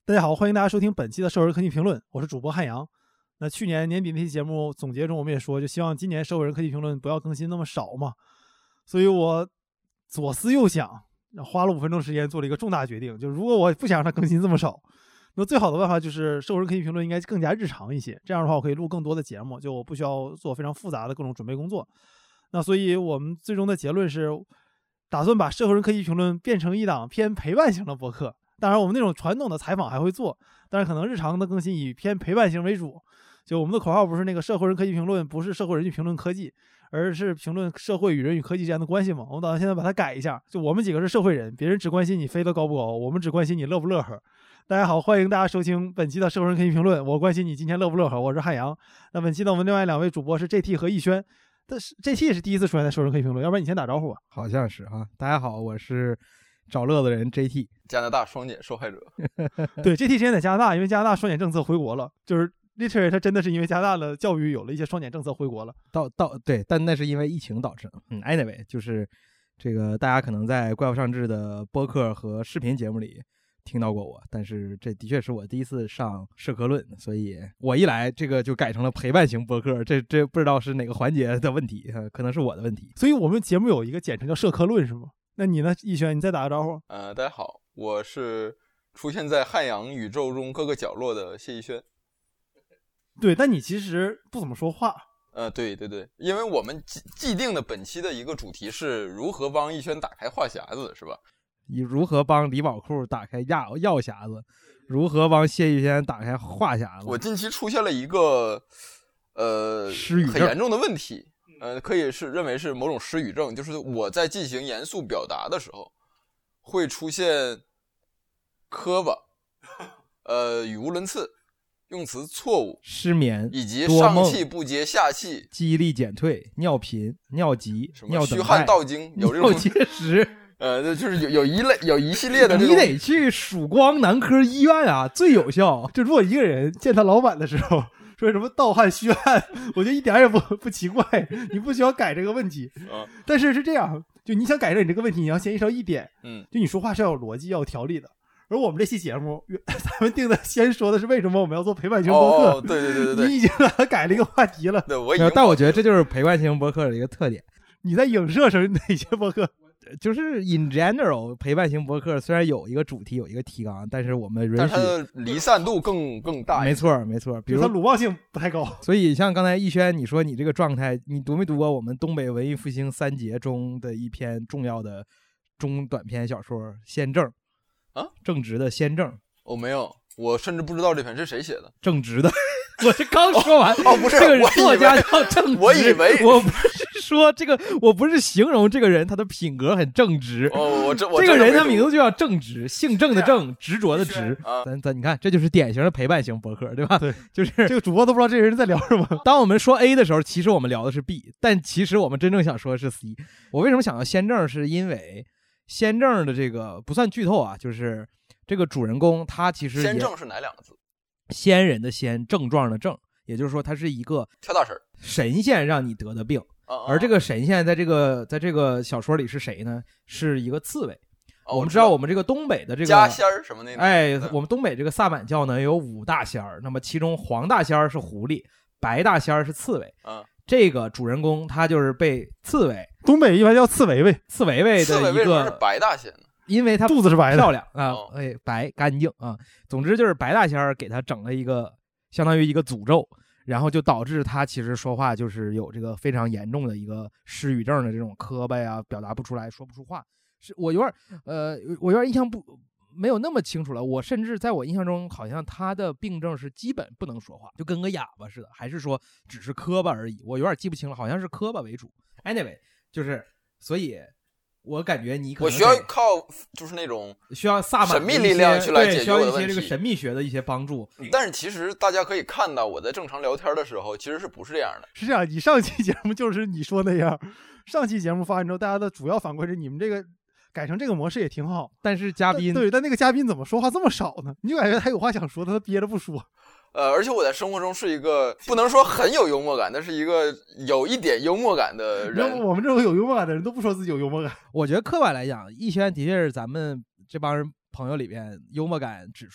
大家好，欢迎大家收听本期的社会人科技评论，我是主播汉阳。那去年年底那期节目总结中，我们也说，就希望今年社会人科技评论不要更新那么少嘛。所以我左思右想，花了5分钟时间做了一个重大决定，就如果我不想让它更新这么少，那最好的办法就是社会人科技评论应该更加日常一些。这样的话，我可以录更多的节目，就我不需要做非常复杂的各种准备工作。那所以我们最终的结论是，打算把社会人科技评论变成一档偏陪伴型的博客。当然我们那种传统的采访还会做，但是可能日常的更新以偏陪伴型为主。就我们的口号不是那个社会人科技评论，不是社会人去评论科技，而是评论社会与人与科技之间的关系嘛。我们打算现在把它改一下，就我们几个是社会人，别人只关心你飞得高不高，我们只关心你乐不乐呵。大家好，欢迎大家收听本期的社会人科技评论，我关心你今天乐不乐呵，我是汉阳。那本期呢，我们另外2位主播是 JT 和逸轩，但是 JT 也是第一次出现在社会人科技评论，要不然你先打招呼吧。 好像是哈，大家好，我是找乐的人 JT， 加拿大双减受害者。 对 JT 之前在加拿大，因为加拿大双减政策回国了，就是 literally 他真的是因为加拿大的教育有了一些双减政策回国了。 对，但那是因为疫情导致的。anyway， 就是这个大家可能在怪物上志的播客和视频节目里听到过我，但是这的确是我第一次上社科论，所以我一来这个就改成了陪伴型播客，这不知道是哪个环节的问题，可能是我的问题。 所以我们节目有一个简称叫社科论是吗？那你呢，逸轩，你再打个招呼。 大家好，我是出现在汉阳宇宙中各个角落的谢逸轩。 对，但你其实不怎么说话。 对，因为我们既定的本期的一个主题是如何帮逸轩打开话匣子，是吧？ 你如何帮李宝库打开药匣子，如何帮谢逸轩打开话匣子。 我近期出现了一个失语症很严重的问题，可以是认为是某种失语症，就是我在进行严肃表达的时候会出现磕巴，语无伦次，用词错误， 失眠， 以及上气不接下气， 记忆力减退，尿频，尿急，尿虚汗盗精，有这种尿结石。 就是有一系列的这种， 你得去曙光男科医院啊，最有效。 就如果一个人见他老板的时候说什么盗汗虚汗，我觉得一点也不奇怪，你不需要改这个问题。但是这样，就你想改正你这个问题，你要先意识到一点，就你说话是要有逻辑、要有条理的。而我们这期节目，咱们定的先说的是为什么我们要做陪伴型播客。 对， 你已经把它改了一个话题了。 对， 但我觉得这就是陪伴型播客的一个特点。 你在影射成哪些播客？ 就是 in general 陪伴型博客虽然有一个主题有一个提纲，但是我们允许， 但它的离散度更大。 没错，比如它鲁棒性不太高。 所以像刚才逸轩你说你这个状态，你读没读过我们东北文艺复兴3杰中的一篇重要的中短篇小说《先正》 啊？ 正直的先正。 没有，我甚至不知道这篇是谁写的。 正直的我这刚说完不是， 这个作家叫正直， 我以为我不是说这个，我不是形容这个人他的品格很正直。这个人他名字就叫正直，姓郑的郑，执着的执。咱你看，这就是典型的陪伴型博客，对吧？ 对， 就是这个主播都不知道这人在聊什么。 当我们说 A 的时候，其实我们聊的是 B， 但其实我们真正想说的是 C。我为什么想到先正，是因为先正的这个不算剧透啊，就是这个主人公他其实先正是哪2个字？ 仙人的仙，症状的症，也就是说他是一个跳大神神仙让你得的病。而这个神仙在这个小说里是谁呢？是一个刺猬。我们知道我们这个东北的这个家仙儿什么那个， 我们东北这个萨满教呢有5大仙儿，那么其中黄大仙儿是狐狸，白大仙儿是刺猬。这个主人公他就是被刺猬， 东北一般叫刺猬猬， 刺猬猬的一个是白大仙呢？ 因为他肚子是白的， 漂亮啊，白干净啊。总之就是白大仙儿给他整了一个相当于一个诅咒，然后就导致他其实说话就是有这个非常严重的一个失语症的这种磕巴呀，表达不出来，说不出话。是我有点印象没有那么清楚了。我甚至在我印象中，好像他的病症是基本不能说话，就跟个哑巴似的，还是说只是磕巴而已？我有点记不清了，好像是磕巴为主。Anyway， 就是所以。我感觉你可能我需要靠就是那种需要萨满神秘力量去来解决我的问题， 需要一些这个神秘学的一些帮助。 但是其实大家可以看到，我在正常聊天的时候，其实是不是这样的？ 是这样，你上期节目就是你说那样，上期节目发完之后，大家的主要反馈是你们这个改成这个模式也挺好， 但是嘉宾但那个嘉宾怎么说话这么少呢？你就感觉他有话想说，他憋着不说。 而且我在生活中是一个不能说很有幽默感，但是一个有一点幽默感的人。 我们这种有幽默感的人都不说自己有幽默感。 我觉得客观来讲，逸轩的确是咱们这帮人朋友里边幽默感指数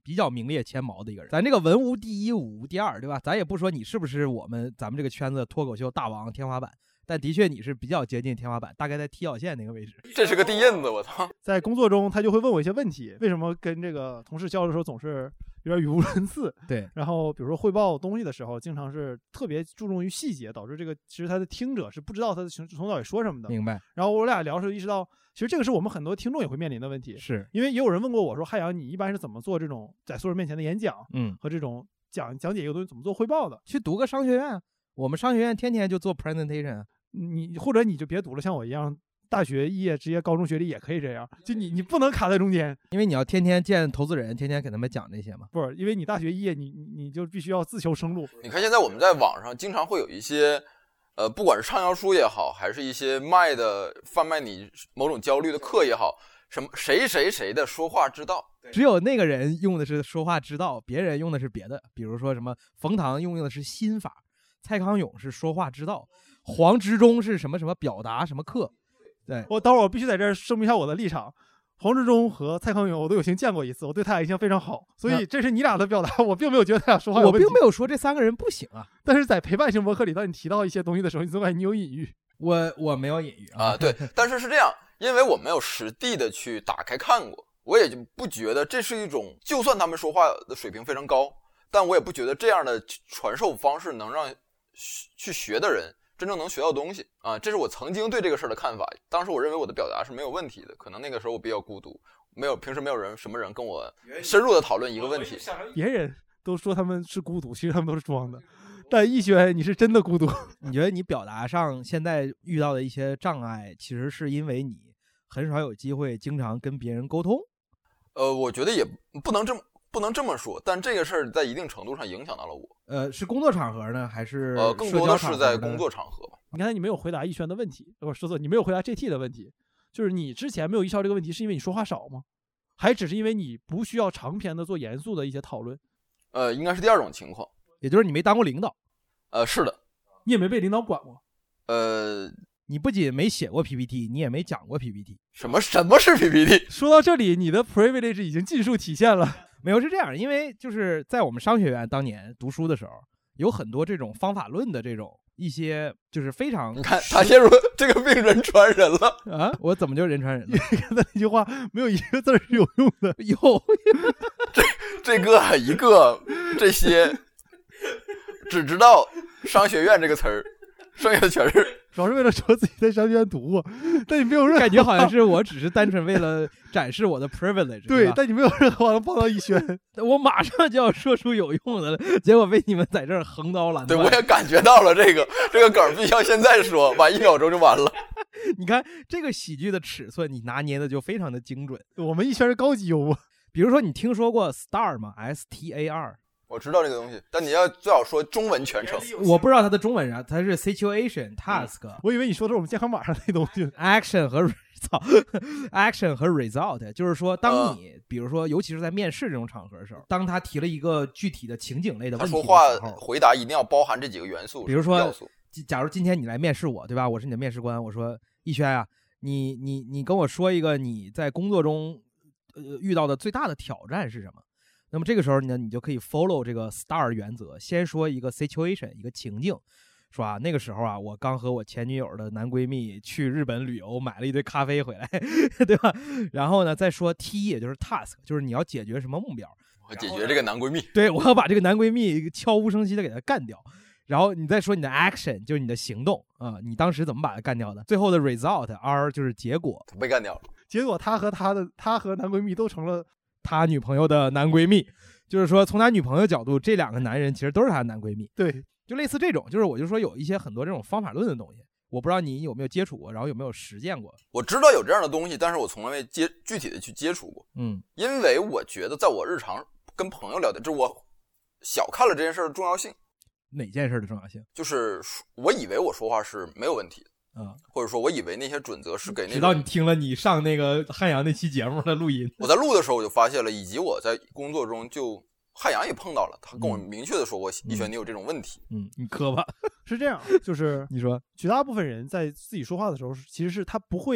比较名列前茅的一个人。咱这个文无第一，武无第二，对吧？咱也不说你是不是咱们这个圈子脱口秀大王天花板，但的确你是比较接近天花板，大概在踢脚线那个位置。 这是个地印子，我操！ 在工作中，他就会问我一些问题，为什么跟这个同事交流的时候总是有点语无伦次？ 对。 然后比如说汇报东西的时候，经常是特别注重于细节，导致这个其实他的听者是不知道他从头到尾说什么的。 明白。 然后我俩聊的时候意识到，其实这个是我们很多听众也会面临的问题， 是因为也有人问过我说，汉阳你一般是怎么做这种在所有人面前的演讲，和这种讲解一个东西怎么做汇报的？ 去读个商学院，我们商学院天天就做 presentation。 你或者你就别读了，像我一样大学肄业直接高中学历也可以这样，就你不能卡在中间， 因为你要天天见投资人，天天给他们讲这些嘛。 不是，因为你大学肄业，你就必须要自求生路。 你看现在我们在网上经常会有一些不管是畅销书也好，还是一些贩卖你某种焦虑的课也好，什么谁的说话之道， 只有那个人用的是说话之道，别人用的是别的，比如说什么冯唐用的是心法，蔡康永是说话之道，黄执中是什么什么表达什么课。对， 等会儿我必须在这儿声明一下我的立场。黄执中和蔡康永我都有幸见过一次，我对他俩印象非常好，所以这是你俩的表达，我并没有觉得他俩说话有问题。 我并没有说这3个人不行啊， 但是在陪伴型博客里，当你提到一些东西的时候，你总感觉你有隐喻。 我没有隐喻啊，对，但是这样，因为我没有实地的去打开看过，我也就不觉得这是一种，就算他们说话的水平非常高，但我也不觉得这样的传授方式能让去学的人真正能学到东西啊，这是我曾经对这个事儿的看法。当时我认为我的表达是没有问题的，可能那个时候我比较孤独，平时没有什么人跟我深入的讨论一个问题。 别人都说他们是孤独，其实他们都是装的。但逸轩，你是真的孤独。 你觉得你表达上现在遇到的一些障碍，其实是因为你很少有机会经常跟别人沟通？ 我觉得也不能这么说，但这个事儿在一定程度上影响到了我。 是工作场合呢，还是更多的是在工作场合吧。 你刚才你没有回答逸轩的问题，不是说错，你没有回答 GT 的问题，就是你之前没有意识到这个问题，是因为你说话少吗？还只是因为你不需要长篇的做严肃的一些讨论？ 应该是第二种情况， 也就是你没当过领导。 是的。 你也没被领导管过。 你不仅没写过 PPT， 你也没讲过 PPT。 什么是 PPT？ 说到这里，你的 privilege 已经尽数体现了。 没有，是这样，因为就是在我们商学院当年读书的时候，有很多这种方法论的这种一些就是非常， 你看他陷入这个病人传人了啊！我怎么就人传人了？ 刚才那句话没有一个字是有用的。 有这个一个这些只知道商学院这个词儿，剩下的全是。 主要是为了说自己在商学院读过，但你没有任何感觉好像是我只是单纯为了展示我的 privilege。 对，但你没有任何话能帮到逸轩。 我马上就要说出有用的了，结果被你们在这儿横刀拦断。 对，我也感觉到了这个梗必须要现在说，晚1秒钟就完了。 你看这个喜剧的尺寸，你拿捏的就非常的精准。 我们逸轩是高级幽默。 比如说，你听说过 STAR 吗 ？STAR。 我知道这个东西，但你要最好说中文全称。 我不知道它的中文啥，它是 situation task。 我以为你说的是我们健康码上那东西。 action 和 result， 就是说，当你比如说，尤其是在面试这种场合的时候，当他提了一个具体的情景类的问题的时候， 他说话回答一定要包含这几个元素。 比如说，假如今天你来面试我，对吧？我是你的面试官，我说逸轩啊，你跟我说一个你在工作中遇到的最大的挑战是什么？那么这个时候呢，你就可以 follow 这个 STAR 原则，先说一个 situation， 一个情境，说啊，那个时候啊，我刚和我前女友的男闺蜜去日本旅游，买了一堆咖啡回来，对吧？然后呢，再说 T， 也就是 task， 就是你要解决什么目标。 我解决这个男闺蜜。 对，我要把这个男闺蜜悄无声息的给他干掉。然后你再说你的 action， 就是你的行动啊，你当时怎么把他干掉的？最后的 result R 就是结果， 被干掉了。 结果他和男闺蜜都成了他女朋友的男闺蜜，就是说从他女朋友角度，这2个男人其实都是他的男闺蜜。 对， 就类似这种，就是我就说有一些很多这种方法论的东西，我不知道你有没有接触过，然后有没有实践过。 我知道有这样的东西，但是我从来没具体的去接触过。因为我觉得在我日常跟朋友聊天，就是我小看了这件事的重要性。 哪件事的重要性？ 就是我以为我说话是没有问题的。或者说我以为那些准则是给那种， 直到你听了你上那个汉阳那期节目的录音， 我在录的时候我就发现了，以及我在工作中就汉阳也碰到了，他跟我明确的说过，逸轩你有这种问题。 你磕吧。 是这样，就是你说， 绝大部分人在自己说话的时候，其实是他不会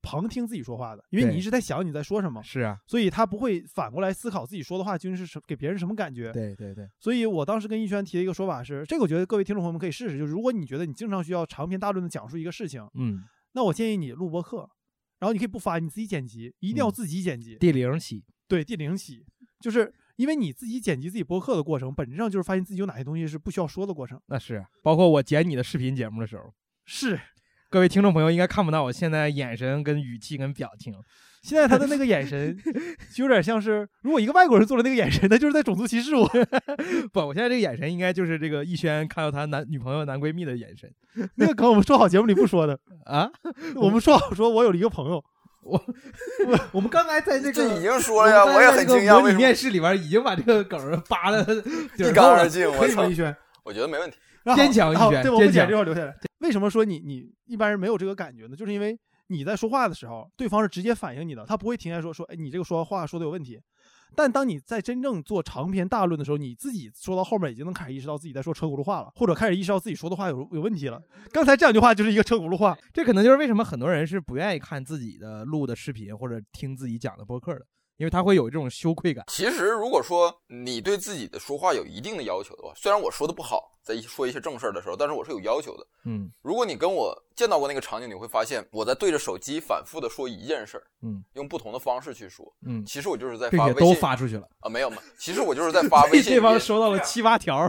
旁听自己说话的，因为你一直在想你在说什么， 是啊， 所以他不会反过来思考自己说的话究竟是给别人什么感觉。 对对对， 所以我当时跟逸轩提的一个说法是，这个我觉得各位听众朋友们可以试试，就是如果你觉得你经常需要长篇大论的讲述一个事情，那我建议你录播课，然后你可以不发，你自己剪辑，一定要自己剪辑。 第0期， 对，第0期，就是因为你自己剪辑自己播客的过程，本质上就是发现自己有哪些东西是不需要说的过程。 那是包括我剪你的视频节目的时候， 是各位听众朋友应该看不到我现在眼神跟语气跟表情。 现在他的那个眼神就有点像是，如果一个外国人做了那个眼神，他就是在种族歧视我。 不，我现在这个眼神应该就是这个逸轩看到他女朋友男闺蜜的眼神。 那个梗我们说好节目里不说的啊， 我们说好说我有了一个朋友。 我们刚才在这已经说了呀，我也很惊讶。 模拟面试里边已经把这个梗扒了一干二净， 可以吗？逸轩， 我觉得没问题。 坚强逸轩， 对，我不剪这块留下来。为什么说你一般人没有这个感觉呢？就是因为你在说话的时候，对方是直接反应你的，他不会停下来说，哎，你这个说话说的有问题。但当你在真正做长篇大论的时候，你自己说到后面已经能开始意识到自己在说车轱辘话了，或者开始意识到自己说的话有问题了。刚才这两句话就是一个车轱辘话， 这可能就是为什么很多人是不愿意看自己的录的视频或者听自己讲的播客的，因为他会有这种羞愧感。 其实如果说你对自己的说话有一定的要求的话，虽然我说的不好，在说一些正事的时候，但是我是有要求的。如果你跟我见到过那个场景，你会发现我在对着手机反复的说一件事，用不同的方式去说，其实我就是在发微信， 并且都发出去了啊，没有嘛，其实我就是在发微信。 对方收到了7、8条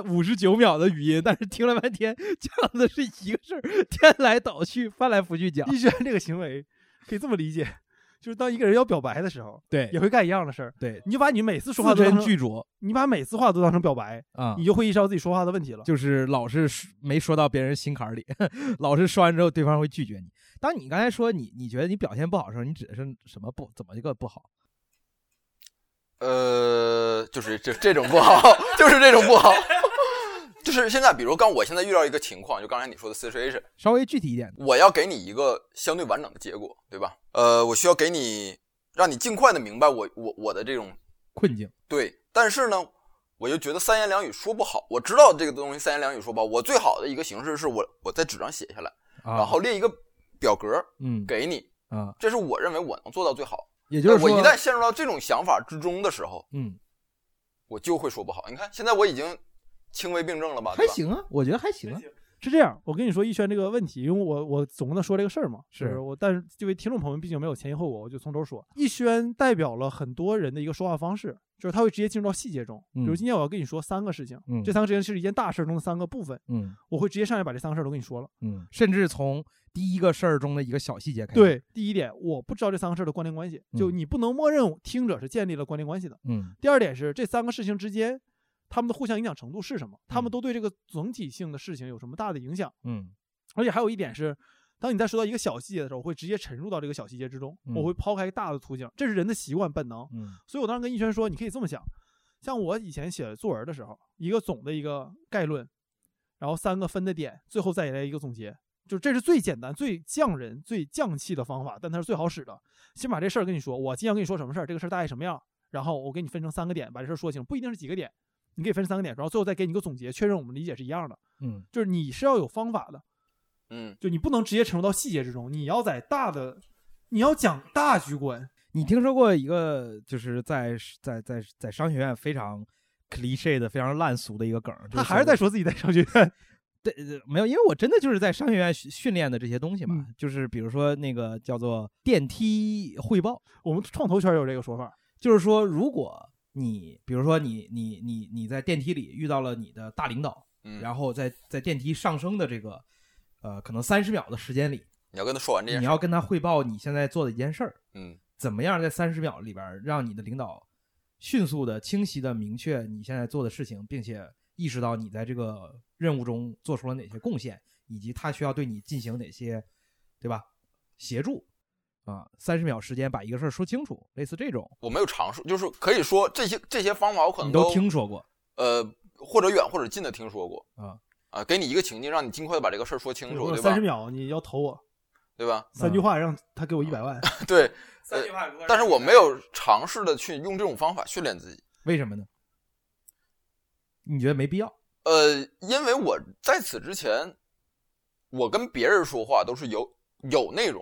59秒的语音，但是听了半天讲的是一个事儿，颠来倒去，翻来覆去讲。 逸轩这个行为可以这么理解。就是当一个人要表白的时候， 对， 也会干一样的事儿。 对， 你就把你每次说话都当成字斟句酌， 你把每次话都当成表白啊，你就会意识到自己说话的问题了。 就是老是没说到别人心坎里，老是说完之后对方会拒绝你。当你刚才说你觉得你表现不好的时候，你指的是什么不？怎么一个不好？ 就是这种不好，就是这种不好。就是现在，比如我现在遇到一个情况，就刚才你说的 situation， 稍微具体一点， 我要给你一个相对完整的结果，对吧？我需要给你，让你尽快的明白我的这种困境。 对，但是呢，我就觉得三言两语说不好。我知道这个东西三言两语说不好，我最好的一个形式是我在纸上写下来，然后列一个表格，给你，这是我认为我能做到最好。 也就是说， 我一旦陷入到这种想法之中的时候，我就会说不好。你看，现在我已经轻微病症了吧？ 还行啊，我觉得还行啊。 是这样，我跟你说逸轩这个问题，因为我总跟他说这个事儿嘛， 是我，但是这位听众朋友们毕竟没有前因后果，我就从头说。逸轩代表了很多人的一个说话方式，就是他会直接进入到细节中。比如今天我要跟你说3个事情，这3个事情是一件大事中的3个部分，我会直接上来把这3个事都跟你说了， 甚至从第一个事儿中的一个小细节开始。 对，第一点，我不知道这3个事的关联关系，就你不能默认听者是建立了关联关系的。第二点是这3个事情之间，他们的互相影响程度是什么？他们都对这个总体性的事情有什么大的影响？而且还有一点是，当你在说到一个小细节的时候，我会直接沉入到这个小细节之中，我会抛开大的图景，这是人的习惯本能。所以我当时跟逸轩说，你可以这么想，像我以前写作文的时候，一个总的一个概论，然后3个分的点，最后再来一个总结，就这是最简单、最匠人、最匠气的方法，但它是最好使的。先把这事儿跟你说，我今天要跟你说什么事儿，这个事儿大概什么样，然后我给你分成3个点，把这事儿说清，不一定是几个点。你可以分3个点，然后最后再给你一个总结，确认我们理解是一样的。就是你是要有方法的，就你不能直接沉入到细节之中，你要你要讲大局观。 你听说过一个就是在商学院非常 cliché 的、非常烂俗的一个梗？ 他还是在说自己在商学院。 对，没有，因为我真的就是在商学院训练的这些东西嘛，就是比如说那个叫做电梯汇报， 我们创投圈有这个说法， 就是说如果你比如说你在电梯里遇到了你的大领导，然后在电梯上升的这个可能30秒的时间里， 你要跟他说完这件事， 你要跟他汇报你现在做的一件事儿，怎么样在30秒里边让你的领导迅速的、清晰的明确你现在做的事情，并且意识到你在这个任务中做出了哪些贡献，以及他需要对你进行哪些，对吧？协助。30秒时间把一个事儿说清楚，类似这种。 我没有尝试，就是可以说这些方法我可能都听说过， 或者远或者近的听说过给你一个情境，让你尽快的把这个事儿说清楚，对吧？ 30秒你要投我， 对吧 ？3句话让他给我100万， 对，3句话。但是我没有尝试的去用这种方法训练自己， 为什么呢？你觉得没必要？ 因为我在此之前，我跟别人说话都是有内容的。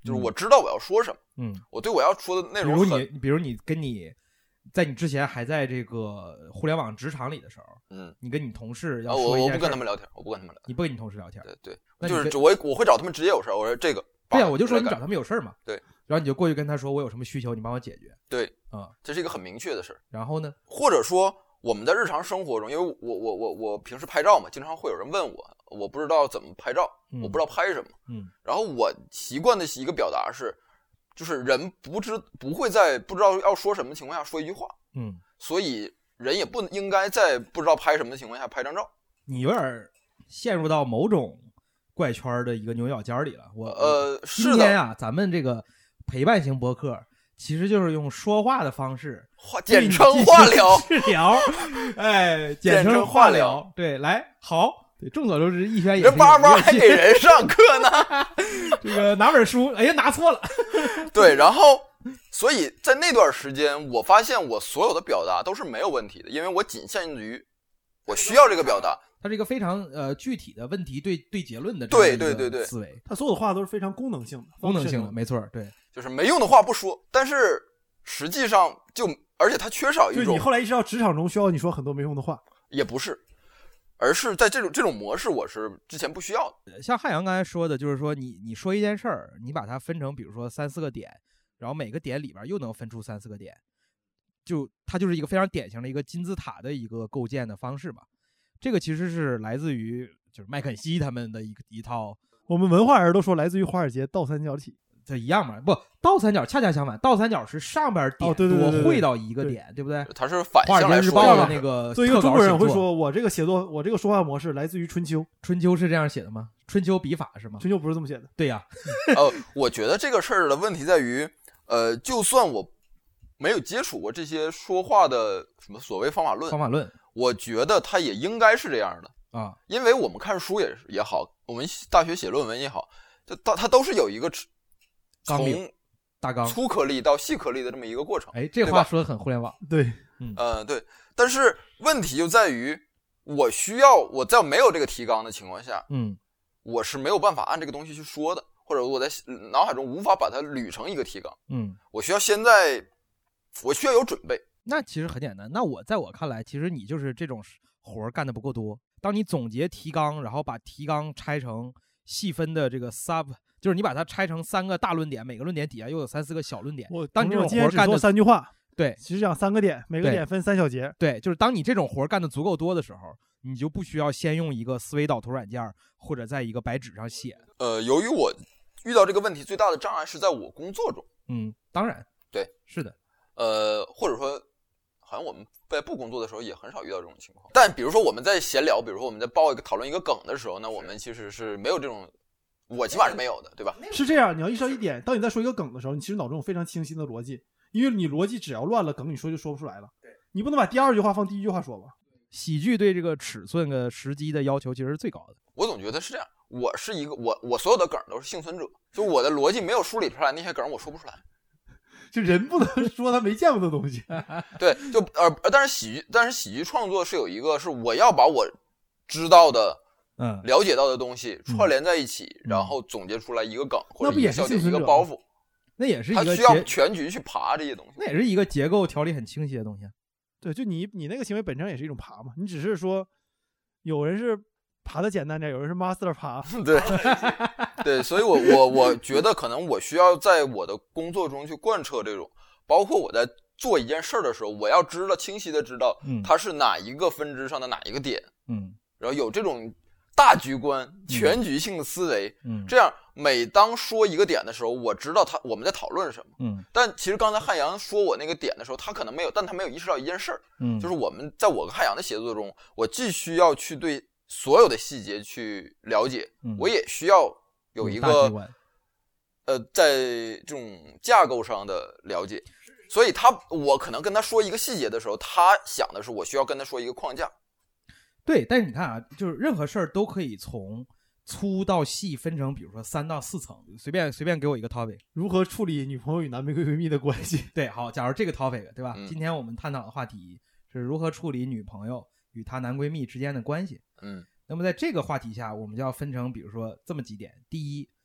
就是我知道我要说什么，我对我要说的内容比如你在你之前还在这个互联网职场里的时候，你跟你同事要说一件事， 我不跟他们聊天， 你不跟你同事聊天， 对，就是我会找他们直接有事，我说这个， 对啊，我就说你找他们有事嘛， 对， 然后你就过去跟他说我有什么需求，你帮我解决， 对，这是一个很明确的事。 然后呢， 或者说我们在日常生活中，因为我平时拍照嘛，经常会有人问我不知道怎么拍照，我不知道拍什么，然后我习惯的一个表达是，就是人不会在不知道要说什么情况下说一句话，所以人也不应该在不知道拍什么的情况下拍张照。 你有点陷入到某种怪圈的一个牛角尖里了。 是的。 今天啊，咱们这个陪伴型播客其实就是用说话的方式， 简称话聊， 治疗，哎，简称话聊。对，来，好。对，众所周知，逸轩也是人爸妈还给人上课呢。 这个拿本书，哎呀，拿错了。 对，然后，所以在那段时间，我发现我所有的表达都是没有问题的，因为我仅限于我需要这个表达。 它是一个非常具体的问题对结论的对思维。 他所有的话都是非常功能性的， 没错，对， 就是没用的话不说，但是实际上而且它缺少一种。 就你后来意识到职场中需要你说很多没用的话， 也不是。而是在这种模式，我是之前不需要的。 像汉阳刚才说的，就是说你说一件事儿，你把它分成比如说3、4个点，然后每个点里边又能分出3、4个点，它就是一个非常典型的一个金字塔的一个构建的方式嘛。这个其实是来自于就是麦肯锡他们的一套， 我们文化人都说来自于华尔街倒三角体。 这一样嘛？不，倒三角恰恰相反，倒三角是上边点多汇到一个点，对不对？ 它是反向来说的。华尔街日报的那个， 作为一个中国人会说，我这个说话模式来自于春秋。 春秋是这样写的吗？春秋笔法是吗？ 春秋不是这么写的。 对呀。 我觉得这个事儿的问题在于，就算我没有接触过这些说话的什么所谓方法论，我觉得它也应该是这样的啊， 因为我们看书也好，我们大学写论文也好，它都是有一个从大纲粗颗粒到细颗粒的这么一个过程。 哎，这话说的很互联网。 对， 对。但是问题就在于，我在没有这个提纲的情况下，我是没有办法按这个东西去说的，或者我在脑海中无法把它捋成一个提纲。我需要有准备。 那其实很简单。那在我看来，其实你就是这种活干的不够多。当你总结提纲，然后把提纲拆成细分的这个 sub。就是你把它拆成3个大论点，每个论点底下又有3、4个小论点。当你这种活干的 3句话， 对， 其实讲3个点，每个点分3小节。 对，就是当你这种活干的足够多的时候，你就不需要先用一个思维导图软件或者在一个白纸上写。 由于我遇到这个问题最大的障碍是在我工作中。 当然， 对， 是的。 或者说，好像我们在不工作的时候也很少遇到这种情况。但比如说我们在闲聊，比如说我们在讨论一个梗的时候，那我们其实是没有这种。我起码是没有的，对吧？ 是这样，你要意识到一点，当你在说一个梗的时候，你其实脑中有非常清晰的逻辑，因为你逻辑只要乱了，梗你说就说不出来了。对，你不能把第2句话放第1句话说吧？ 喜剧对这个尺寸的时机的要求其实是最高的。 我总觉得是这样，我是一个我所有的梗都是幸存者，就我的逻辑没有梳理出来，那些梗我说不出来。 就人不能说他没见过的东西。 对，但是喜剧创作是有一个是我要把我知道的。了解到的东西串联在一起，然后总结出来一个梗或者一个笑点一个包袱， 那也是一个他需要全局去爬这些东西， 那也是一个结构条理很清晰的东西。 对，就你那个行为本身也是一种爬嘛，你只是说有人是爬的简单点，有人是 master 爬。 对对，所以我觉得可能我需要在我的工作中去贯彻这种，包括我在做一件事的时候，我要清晰的知道它是哪一个分支上的哪一个点，然后有这种大局观、全局性的思维，这样每当说一个点的时候，我知道我们在讨论什么。但其实刚才汉阳说我那个点的时候，他可能没有，但他没有意识到一件事儿，就是我跟汉阳的协作中，我既需要去对所有的细节去了解，我也需要有一个在这种架构上的了解。所以我可能跟他说一个细节的时候，他想的是我需要跟他说一个框架。 对，但是你看啊，就是任何事儿都可以从粗到细分成，比如说3到4层，随便给我一个 topic， 如何处理女朋友与男闺蜜的关系？ 对，好，假如这个 topic， 对吧？今天我们探讨的话题是如何处理女朋友与她男闺蜜之间的关系。那么在这个话题下，我们就要分成，比如说这么几点：第一，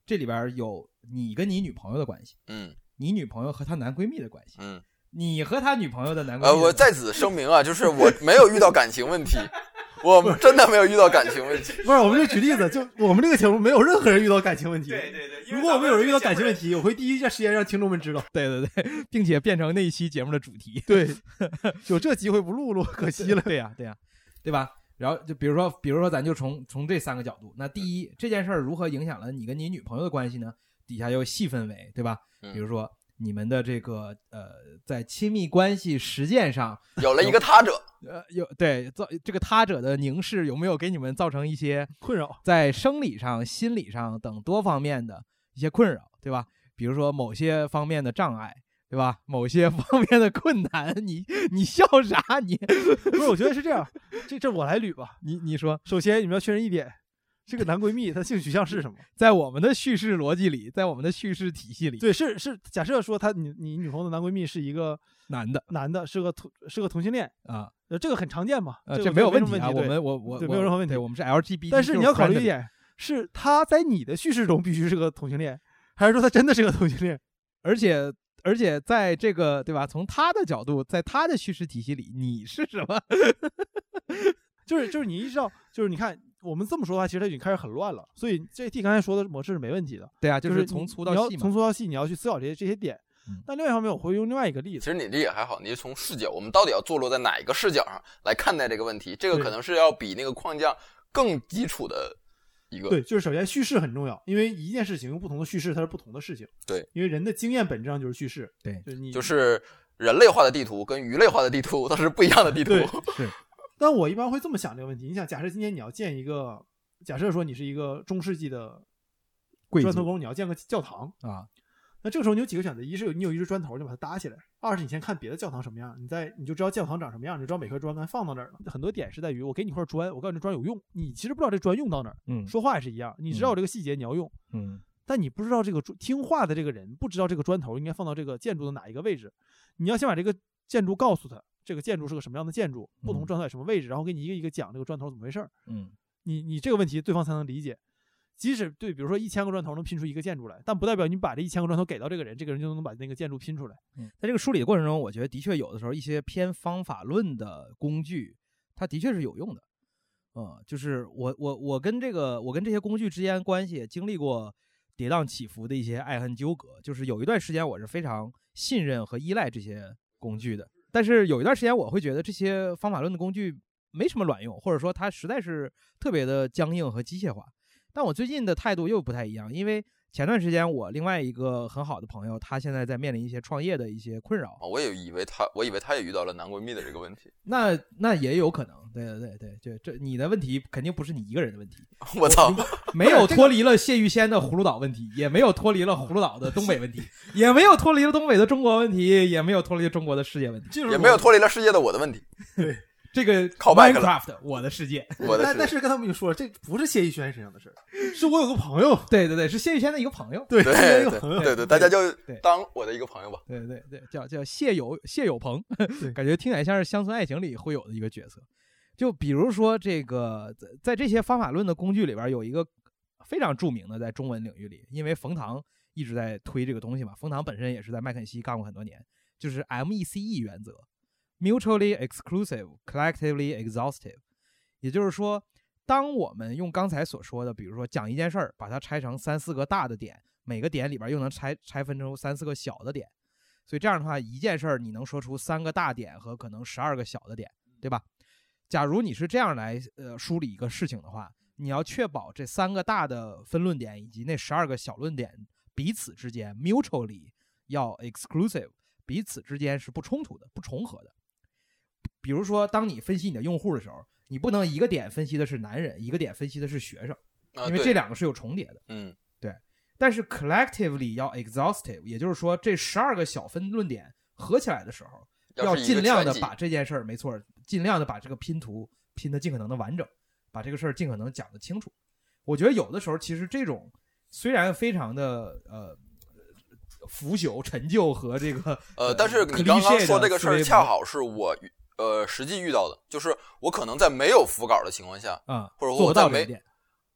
这里边有你跟你女朋友的关系，你女朋友和她男闺蜜的关系，你和他女朋友的男闺蜜。 我在此声明啊，就是我没有遇到感情问题，我真的没有遇到感情问题。 不是，我们就举例子，就我们这个节目没有任何人遇到感情问题。 对对对， 如果我们有人遇到感情问题，我会第一时间让听众们知道。 对对对，并且变成那一期节目的主题。 对，有这机会不录可惜了。 对呀，对呀，对吧？然后就比如说，咱就从这3个角度。那第一，这件事儿如何影响了你跟你女朋友的关系呢？底下又细分为，对吧？比如说你们的这个在亲密关系实践上有了一个他者， 对这个他者的凝视有没有给你们造成一些困扰，在生理上、心理上等多方面的一些困扰，对吧？比如说某些方面的障碍，对吧？某些方面的困难，你笑啥？你不是？我觉得是这样，这我来捋吧。 你说， 首先你们要确认一点，这个男闺蜜他性取向是什么？ 在我们的叙事逻辑里，在我们的叙事体系里， 对，是假设说你女朋友的男闺蜜是一个男的，是个同性恋啊， 这个很常见嘛， 这没有问题啊。 我没有任何问题， 我们是 LGBT。 但是你要考虑一点，是他在你的叙事中必须是个同性恋，还是说他真的是个同性恋？ 而且在这个对吧？从他的角度，在他的叙事体系里，你是什么？ 就是你意识到，就是你看我们这么说的话，其实它已经开始很乱了。所以这T刚才说的模式是没问题的。 对啊， 就是从粗到细嘛。 从粗到细，你要去思考这些点。但另外一方面，我会用另外一个例子。 其实你这也还好，你是从视角，我们到底要坐落在哪一个视角上来看待这个问题？这个可能是要比那个框架更基础的一个。 对，就是首先叙事很重要，因为一件事情用不同的叙事，它是不同的事情。 对， 因为人的经验本质上就是叙事。 对， 就是人类化的地图跟鱼类化的地图都是不一样的地图。 是。 但我一般会这么想这个问题，你想，假设今天你要建一个，假设说你是一个中世纪的砖头工，你要建个教堂啊， 那这个时候你有几个选择：一是你有一只砖头，你把它搭起来；二是你先看别的教堂什么样，你就知道教堂长什么样，你就知道每颗砖该放到哪儿了。很多点是在于我给你一块砖，我告诉你这砖有用，你其实不知道这砖用到哪儿。说话也是一样，你知道这个细节你要用，但你不知道这个听话的这个人不知道这个砖头应该放到这个建筑的哪一个位置，你要先把这个建筑告诉他。这个建筑是个什么样的建筑，不同砖头在什么位置，然后给你一个一个讲这个砖头怎么回事。你这个问题对方才能理解。即使对，比如说1000个砖头能拼出一个建筑来，但不代表你把这1000个砖头给到这个人，这个人就能把那个建筑拼出来。 在这个梳理的过程中，我觉得的确有的时候一些偏方法论的工具，它的确是有用的。就是我跟这些工具之间关系经历过跌宕起伏的一些爱恨纠葛，就是有一段时间我是非常信任和依赖这些工具的。但是有一段时间我会觉得这些方法论的工具没什么卵用，或者说它实在是特别的僵硬和机械化。但我最近的态度又不太一样，因为前段时间我另外一个很好的朋友，他现在在面临一些创业的一些困扰。 我以为他也遇到了男闺蜜的这个问题。 那也有可能，对，这你的问题肯定不是你一个人的问题。 我操， 没有脱离了谢玉仙的葫芦岛问题，也没有脱离了葫芦岛的东北问题，也没有脱离了东北的中国问题，也没有脱离了中国的世界问题， 也没有脱离了世界的我的问题。 对。 这个靠 Minecraft 我的世界， 但是跟他们就说了，这不是谢玉轩身上的事儿，是我有个朋友， 对，是谢玉轩的一个朋友， 对， 大家就当我的一个朋友吧， 对，叫谢有朋，感觉听起来像是乡村爱情里会有的一个角色。就比如说这个，在这些方法论的工具里边，有一个非常著名的，在中文领域里，因为冯唐一直在推这个东西嘛，冯唐本身也是在麦肯锡干过很多年，就是 MECE 原则。Mutually exclusive, collectively exhaustive， 也就是说，当我们用刚才所说的，比如说讲一件事儿，把它拆成3、4个大的点，每个点里边又能拆分成3、4个小的点，所以这样的话，一件事儿你能说出3个大点和可能12个小的点，对吧？假如你是这样来梳理一个事情的话，你要确保这3个大的分论点以及那12个小论点彼此之间 mutually 要 exclusive， 彼此之间是不冲突的、不重合的。比如说，当你分析你的用户的时候，你不能一个点分析的是男人，一个点分析的是学生，因为这两个是有重叠的。对。但是 collectively 要 exhaustive， 也就是说，这12个小分论点合起来的时候，要尽量的把这件事儿，没错，尽量的把这个拼图拼得尽可能的完整，把这个事儿尽可能讲得清楚。我觉得有的时候，其实这种虽然非常的腐朽、陈旧和这个但是你刚刚说这个事儿，恰好是我实际遇到的，就是我可能在没有辅稿的情况下，或者我在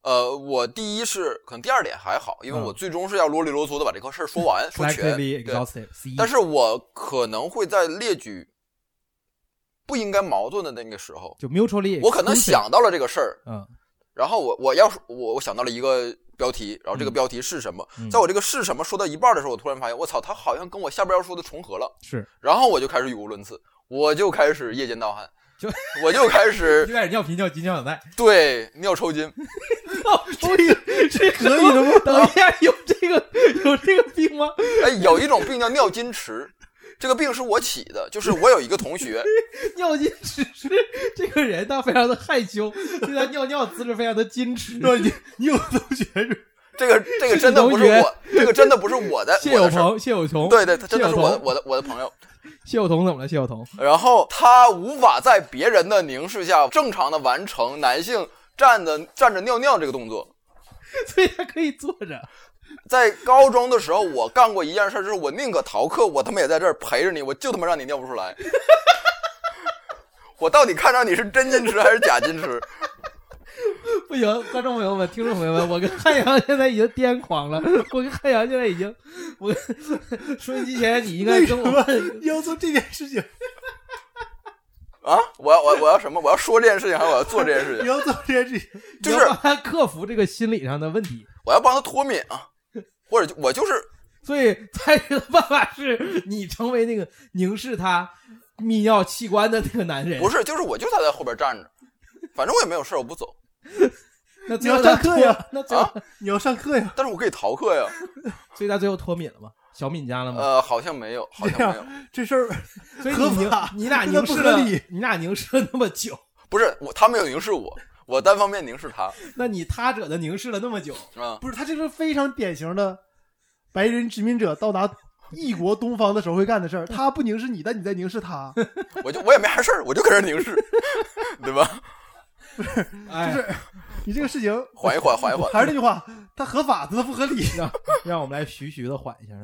我第一是可能第二点还好，因为我最终是要啰里啰嗦的把这个事儿说完说全。但是我可能会在列举不应该矛盾的那个时候， 就 mutually， 我可能想到了这个事儿，然后我想到了一个标题，然后这个标题是什么？在我这个是什么说到一半的时候，我突然发现，我操，它好像跟我下边要说的重合了。 是， 然后我就开始语无伦次，我就开始夜间盗汗，我就开始尿频、尿急、尿等待， 对，尿抽筋。 这可以的吗？等一下，有这个病吗？ 哎，有一种病叫尿筋池。这个病是我起的，就是我有一个同学， 尿筋池是这个人他非常的害羞，对他尿尿姿势非常的矜持。 你有同学是？ 这个真的不是我，这个真的不是我的。 谢有朋，谢有同， 对，他真的是我的朋友。 谢有同怎么了？谢有同， 然后他无法在别人的凝视下正常的完成男性站着尿尿这个动作， 所以他可以坐着。 在高中的时候，我干过一件事，就是我宁可逃课，我他妈也在这儿陪着你，我就他妈让你尿不出来。我到底看上你是真矜持还是假矜持？ 不行，观众朋友们、听众朋友们，我跟汉阳现在已经癫狂了。我跟汉阳现在已经，我收音机前你应该跟我你要做这件事情啊！我要什么？我要说这件事情，还是我要做这件事情？ 你要做这件事情， 就是帮他克服这个心理上的问题。 我要帮他脱敏啊，或者我就是， 所以采取的办法是你成为那个凝视他泌尿器官的那个男人。 不是，就是我就他在后边站着，反正我也没有事，我不走。 那你要上课呀？ 你要上课呀？ 但是我可以逃课呀。 所以他最后脱敏了吗？小敏家了吗？ 好像没有，好像没有。 这事儿， 所以你俩凝视了，你俩凝视了那么久。 不是他没有凝视我单方面凝视他。 那你他者的凝视了那么久不是他这是非常典型的白人殖民者到达异国东方的时候会干的事儿。他不凝视你，但你在凝视他。 我也没啥事儿，我就搁这凝视，对吧？ 不是，就是你这个事情缓一缓。 还是那句话，它合法，它不合理。 让我们来徐徐的缓一下，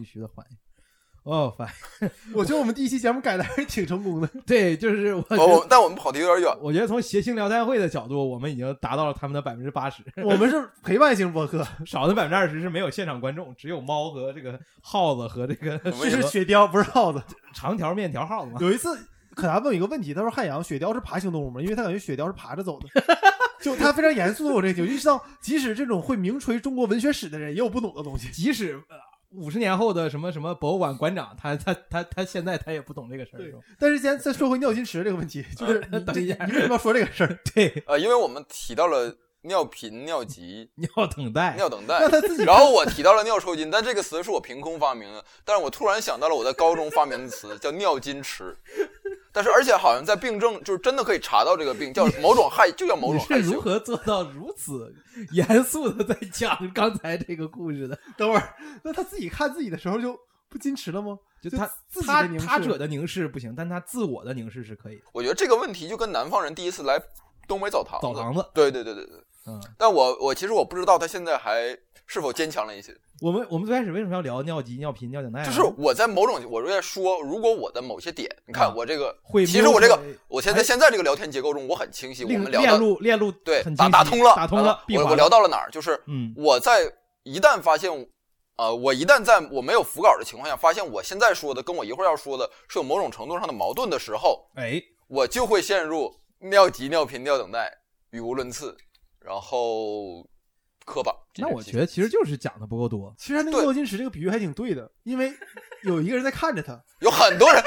烦。 我觉得我们第一期节目改的还是挺成功的。 对，就是但我们跑题有点远。 我觉得从谐星聊天会的角度，我们已经达到了他们的80%。 我们是陪伴型播客， 少的20%是没有现场观众，只有猫和这个耗子和这个。 这是雪貂，不是耗子。 长条面条耗子吗？ 有一次，可达问我一个问题，他说：“汉阳，雪貂是爬行动物吗？因为他感觉雪貂是爬着走的。”就他非常严肃的我这个，我就意识到，即使这种会名垂中国文学史的人，也有不懂的东西。 即使50年后的什么博物馆馆长，他现在他也不懂这个事儿。 但是再说回尿筋池这个问题，就是等一下， 你为什么要说这个事儿？ 对， 因为我们提到了尿频、尿急、 尿等待， 让他自己。 然后我提到了尿抽筋，但这个词是我凭空发明的。但是我突然想到了我在高中发明的词叫尿筋池。但是而且好像在病症就是真的可以查到这个病，叫某种害，就叫某种害羞。 你是如何做到如此严肃的在讲刚才这个故事的？ 等会儿，那他自己看自己的时候就不矜持了吗？ 就他者的凝视不行，但他自我的凝视是可以。 我觉得这个问题就跟南方人第一次来东北澡堂子，对，但我其实我不知道他现在还是否坚强了一些。 我们最开始为什么要聊尿急、尿频、尿等待？ 就是我在我在说，如果我的某些点，你看我这个，其实我这个，我现在这个聊天结构中我很清晰，我们聊到链路对打通了，我聊到了哪儿？就是我在一旦发现，我一旦在我没有辅稿的情况下，发现我现在说的跟我一会儿要说的是有某种程度上的矛盾的时候，我就会陷入尿急、尿频、尿等待、语无伦次，然后磕巴。 那我觉得其实就是讲的不够多。 其实那个尿筋池这个比喻还挺对的，因为有一个人在看着他， 有很多人，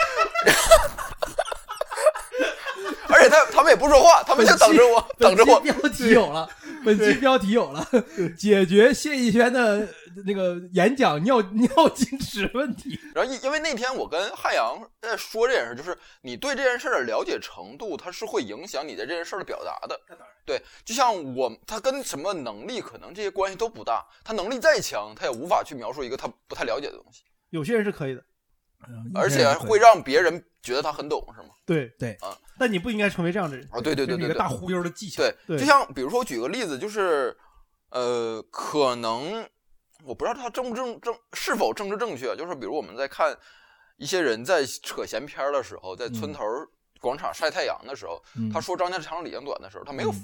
而且他们也不说话，他们就等着我。 本期标题有了，解决谢逸轩的那个演讲尿筋池问题。 然后因为那天我跟汉阳在说这件事，就是你对这件事的了解程度，它是会影响你在这件事的表达的。对，就像他跟什么能力可能这些关系都不大，他能力再强，他也无法去描述一个他不太了解的东西。 有些人是可以的， 而且会让别人觉得他很懂，是吗？ 对但你不应该成为这样的人啊！对， 一个大忽悠的技巧。 对，就像比如说我举个例子，就是可能我不知道他是否政治正确，就是比如我们在看一些人在扯闲篇的时候，在村头广场晒太阳的时候，他说张家长李长短的时候，他没有辅稿，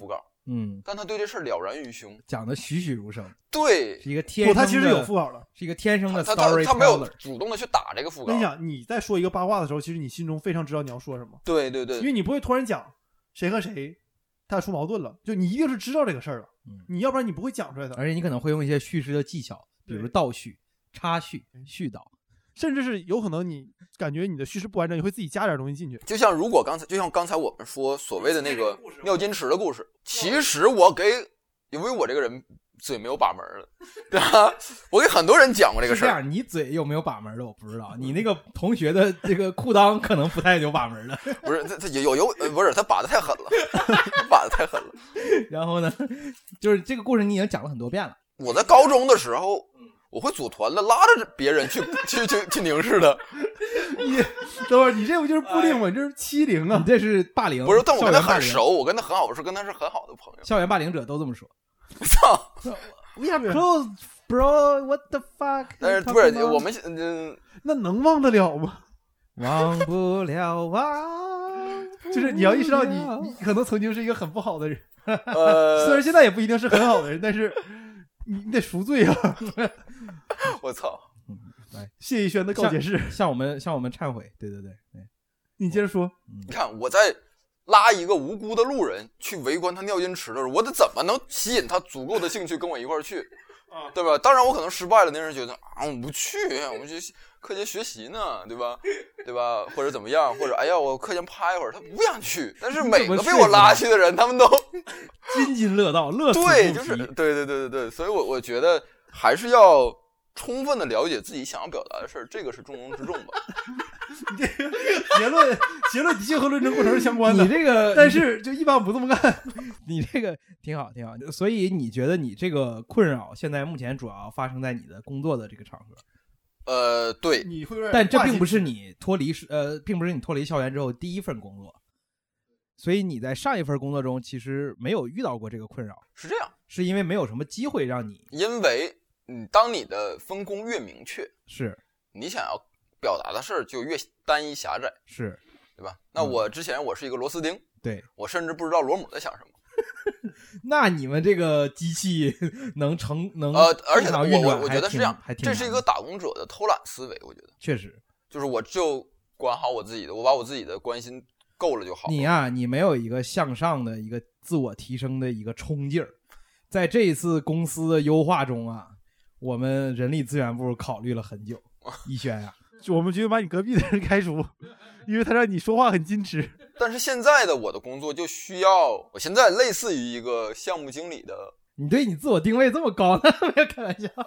但他对这事儿了然于胸， 讲的栩栩如生。 对， 是一个天生的， 他其实有副稿了， 是一个天生的 storyteller， 他没有 storyteller。 主动的去打这个副稿。 你想你在说一个八卦的时候，其实你心中非常知道你要说什么。 对对对， 因为你不会突然讲谁和谁他出矛盾了，就你一定是知道这个事儿了，你要不然你不会讲出来的。 而且你可能会用一些叙事的技巧，比如倒叙、插叙、絮导， 甚至是有可能你感觉你的叙事不完整，你会自己加点东西进去。 就像刚才我们说所谓的那个尿金池的故事，其实因为我这个人嘴没有把门的，对吧？我给很多人讲过这个事儿。 是这样，你嘴有没有把门的我不知道，你那个同学的这个裤裆可能不太有把门的。 不是他不是他把的太狠了，把的太狠了。 然后呢，就是这个故事你已经讲了很多遍了。 我在高中的时候，我会组团的拉着别人去凝视的。 你等会儿，你这不就是布令吗？你这是欺凌啊！ 你这是霸凌。 不是，但我跟他很熟，我跟他很好，我是跟他是很好的朋友。 校园霸凌者都这么说。 操 ！We are close, bro. What the fuck？ 但是不是我们那能忘得了吗？ 忘不了就是你要意识到你可能曾经是一个很不好的人，虽然现在也不一定是很好的人，但是你得赎罪啊！ 我操！ 谢逸轩的告解室， 向我们忏悔。对， 你接着说。 你看我在拉一个无辜的路人去围观他尿金池的时候，我得怎么能吸引他足够的兴趣跟我一块儿去，对吧？当然我可能失败了，那人觉得我不去，我们去课间学习呢，对吧？或者怎么样，或者哎呀我课间趴一会儿，他不想去。但是每个被我拉去的人，他们都津津乐道，乐此不疲。 对，就是对，所以我觉得还是要充分的了解自己想要表达的事儿，这个是重中之重吧。 这个结论的确和论证过程是相关的。 你这个， 但是就一般不这么干。 你这个挺好。所以你觉得你这个困扰现在目前主要发生在你的工作的这个场合？ 对。 你会， 但这并不是你脱离校园之后第一份工作，所以你在上一份工作中其实没有遇到过这个困扰。 是这样， 是因为没有什么机会让你， 因为当你的分工越明确， 是你想要表达的事儿就越单一狭窄， 是， 对吧？那我之前我是一个螺丝钉， 对， 我甚至不知道螺母在想什么。 那你们这个机器能而且我觉得是这样， 这是一个打工者的偷懒思维，我觉得确实就是我就管好我自己的，我把我自己的关心够了就好了。 你没有一个向上的一个自我提升的一个冲劲儿，在这一次公司的优化中啊，我们人力资源部考虑了很久。逸轩啊， 我们决定把你隔壁的人开除，因为他让你说话很矜持。 但是现在的我的工作就需要，我现在类似于一个项目经理的。 你对你自我定位这么高呢？没有开玩笑。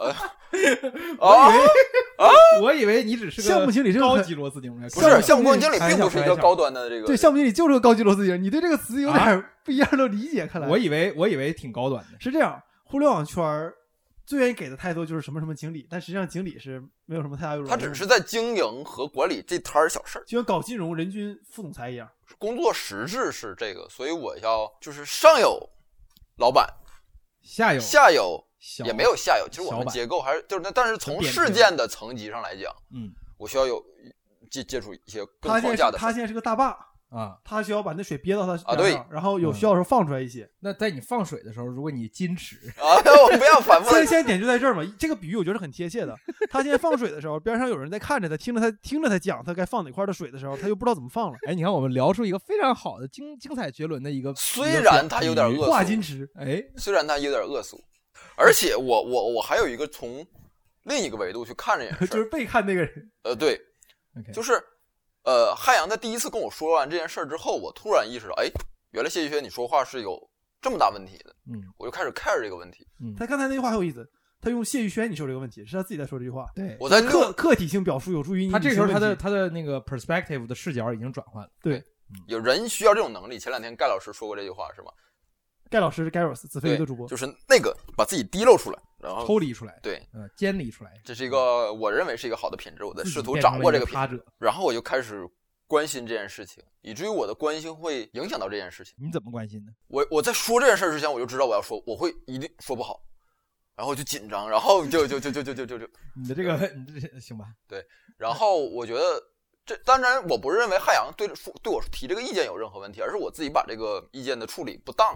我以为你只是个项目经理， 高级螺丝钉。 不是，项目经理并不是一个高端的这个。 对，项目经理就是个高级螺丝钉。你对这个词有点不一样的理解，看来。 我以为挺高端的。 是这样，互联网圈最愿意给的态度就是什么什么经理，但实际上经理是没有什么太大用处。 他只是在经营和管理这摊小事儿， 就像搞金融人均副总裁一样。 工作实质是这个，所以我要就是上有老板，下有也没有下有，其实我们结构还是就是，但是从事件的层级上来讲，我需要有接触一些更框架的。 他现在是个大坝啊， 他需要把那水憋到他啊，对， 然后有需要的时候放出来一些。 那在你放水的时候，如果你矜持啊，我不要反复。 现在点就在这儿嘛，这个比喻我觉得很贴切的。他现在放水的时候，边上有人在看着他，听着他讲他该放哪块的水的时候，他又不知道怎么放了。 哎，你看我们聊出一个非常好的精彩绝伦的一个， 虽然他有点恶俗， 化矜持， 虽然他有点恶俗，而且我还有一个从另一个维度去看这件事， 就是被看那个人。 对，就是汉阳在第一次跟我说完这件事之后，我突然意识到，哎，原来谢逸轩你说话是有这么大问题的。我就开始 care 这个问题。 他刚才那句话很有意思，他用谢逸轩你说这个问题，是他自己在说这句话。 对， 我在客体性表述有助于你。 他这个时候他的那个 perspective 的视角已经转换了。 对， 有人需要这种能力。前两天盖老师说过这句话是吗？ 盖老师是 Garros 子飞鱼的主播， 就是那个把自己滴露出来，然后抽离出来， 对， 监理出来， 这是一个我认为是一个好的品质，我在试图掌握这个品质。然后我就开始关心这件事情，以至于我的关心会影响到这件事情。 你怎么关心呢？ 我在说这件事之前，我就知道我会一定说不好，然后就紧张，然后就你的这个行吧？ 对，然后我觉得这当然我不认为汉阳对我提这个意见有任何问题，而是我自己把这个意见的处理不当。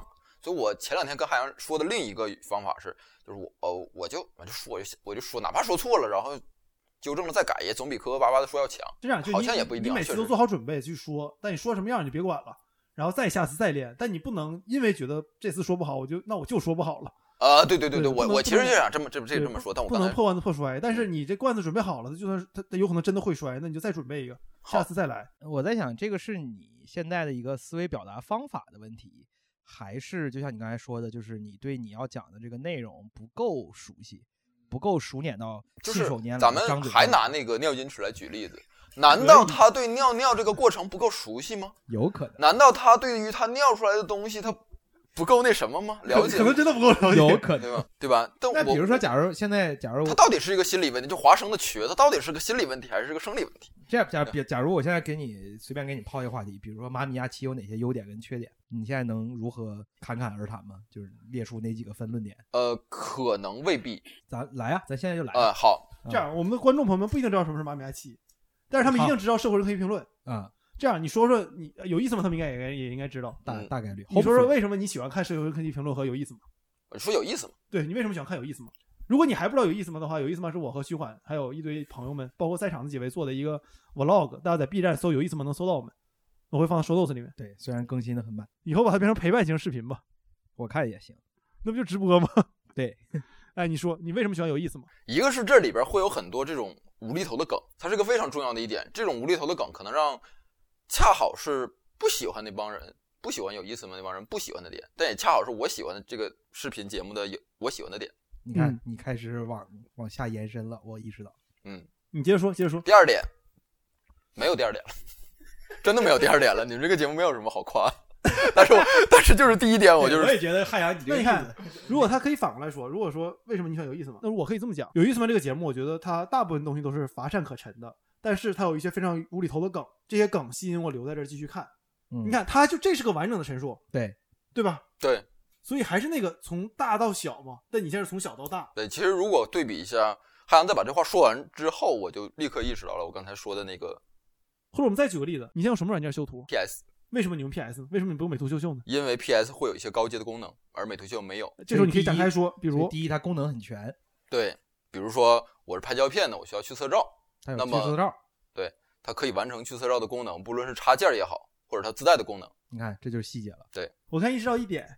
所以我前2天跟海洋说的另一个方法是，就是我就说，哪怕说错了，然后纠正了再改，也总比磕磕巴巴的说要强。 这样就好像也不一定， 你每次都做好准备去说，但你说什么样你就别管了，然后再下次再练。但你不能因为觉得这次说不好，我就说不好了。 对，我其实就想这么说，但我不能破罐子破摔。但是你这罐子准备好了，就算它有可能真的会摔，那你就再准备一个，下次再来。 我在想，这个是你现在的一个思维表达方法的问题，还是就像你刚才说的，就是你对你要讲的这个内容不够熟悉，不够熟稔到信手拈来。 咱们还拿那个尿金池来举例子，难道他对尿这个过程不够熟悉吗？ 有可能。 难道他对于他尿出来的东西他不够那什么吗？了解可能真的不够了解， 有可能， 对吧？ 那比如说，假如他到底是一个心理问题，就华生的瘸，他到底是个心理问题还是个生理问题？ 这样，假如我现在随便给你抛一个话题，比如说马米亚奇有哪些优点跟缺点，你现在能如何侃侃而谈吗？就是列出那几个分论点。 可能未必。 咱来啊，咱现在就来。 好， 这样我们的观众朋友们不一定知道什么是马米亚奇，但是他们一定知道社会人科学评论啊。 这样你说说你有意思吗？他们也应该知道， 大概率。 你说说为什么你喜欢看社会科技评论和有意思吗？ 我说有意思吗？ 对，你为什么喜欢看有意思吗？如果你还不知道有意思吗的话，有意思吗是我和徐缓还有一堆朋友们，包括在场的几位做的一个 vlog， 大家在 B 站搜有意思吗能搜到我们，我会放到 show notes 里面。 对，虽然更新的很慢， 以后把它变成陪伴型视频吧， 我看也行。 那不就直播吗？ 对。 哎，你说你为什么喜欢有意思吗？ 一个是这里边会有很多这种无厘头的梗，它是个非常重要的一点。这种无厘头的梗可能让恰好是不喜欢那帮人，不喜欢有意思吗那帮人不喜欢的点，但也恰好是我喜欢的这个视频节目的我喜欢的点。 你看，你开始往下延伸了，我意识到。 你接着说。 第二点，没有第二点了，真的没有第二点了。你们这个节目没有什么好夸，但是就是第一点，我也觉得汉阳， 那你看，如果他可以反过来说，如果说为什么你喜欢有意思吗？那我可以这么讲，有意思吗这个节目，我觉得它大部分东西都是乏善可陈的，但是它有一些非常无厘头的梗，这些梗吸引我留在这儿继续看。你看，这是个完整的陈述，对吧？ 对。 所以还是那个从大到小嘛，但你现在是从小到大。 对，其实如果对比一下，汉阳再把这话说完之后，我就立刻意识到了我刚才说的那个。 或者我们再举个例子，你现在用什么软件修图 ？PS。 为什么你用 PS？ 为什么你不用美图秀秀呢？ 因为 PS 会有一些高阶的功能，而美图秀没有。 这时候你可以展开说，比如第一，它功能很全。 对，比如说我是拍胶片的，我需要去色照， 那么去色照， 对，它可以完成去色照的功能，不论是插件也好，或者它自带的功能。 你看，这就是细节了。 对， 我刚意识到一点